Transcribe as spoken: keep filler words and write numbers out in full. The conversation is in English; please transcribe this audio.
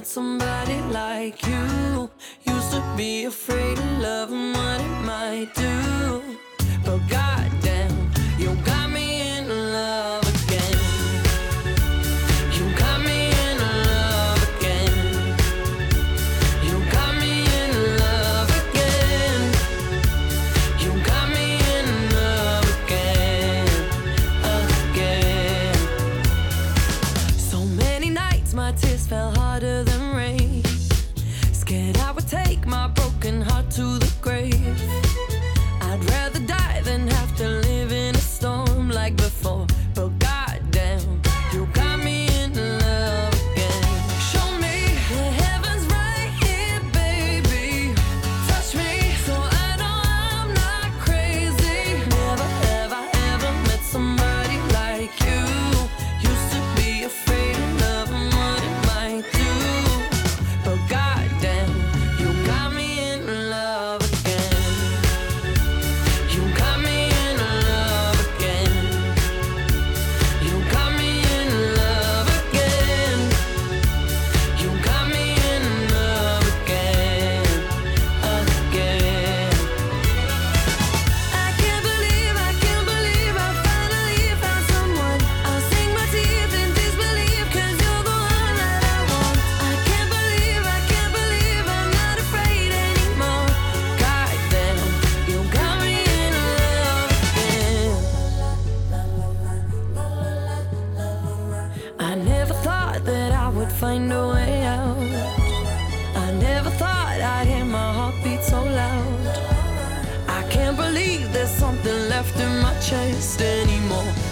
met somebody like you. Used to be afraid of love and what it might do, but goddamn, you got me in love again. You got me in love again. You got me in love again. You got me in love again, again. So many nights my tears fell harder than rain. Scared I would take my broken heart to the grave. I'd rather die than have to live in a storm like before. But goddamn, you got me in love again. Show me the heavens right here, baby. Touch me so I know I'm not crazy. Never have I ever met somebody like you. Used to be afraid of love and what it might do, but goddamn, you got me in love again. You got me in love again. You got me in love again. You got me in love again, again. I can't believe, I can't believe I finally found someone. I'll sink my teeth in disbelief, 'cause you're the one that I want. I can't believe, I can't believe I'm not afraid anymore. Goddamn, you got me in love again. I never thought that I would find a way out. I never thought I'd hear my heartbeat so loud. I can't believe there's something left in my chest anymore.